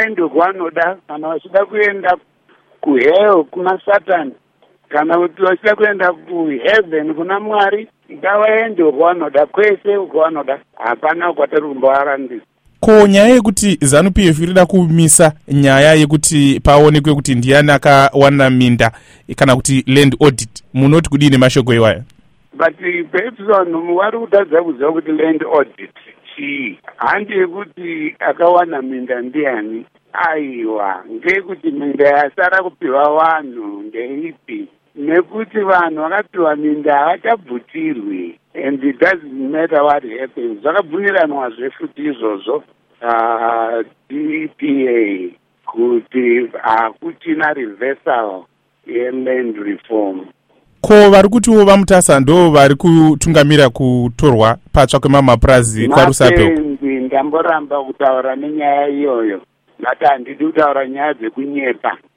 ngavaende kwavanoda. Kana vachida kuenda kuhell kuna Satani, kana kuti vachida kuenda kuheaven kuna Mwari, ngavaende kwavanoda, kwese kwavanoda. Hapana kwatari kumbovarandisa. Ko nyaya yekuti ZANU-PF irida kumisa nyaya yekuti paonekwe kuti ndiani akawana minda kana kuti land audit, munoti kudini mashoko iwayo? But perhaps vanhu vari kutadza kuziva kuti land audit chii. Handi yekuti akawana minda ndiani. Aiwa, ngekuti minda yasara kupiwa vanhu ndeipi. Nekuti vanhu vakapiwa minda havachabvutirwi. And it doesn't matter what happens. Zvakabvuniranwa zvefuti izvozvo DPA kuti hakuchina reversal yeland reform. Ko vari kutiwo vamutasa ndo vari kutungamira kutorwa patsva kwemamapurazi kwaRusape? Ndamboramba kutaura nenyaya iyoyo. Ngati handidi kutaura nyaya dzekunyepa.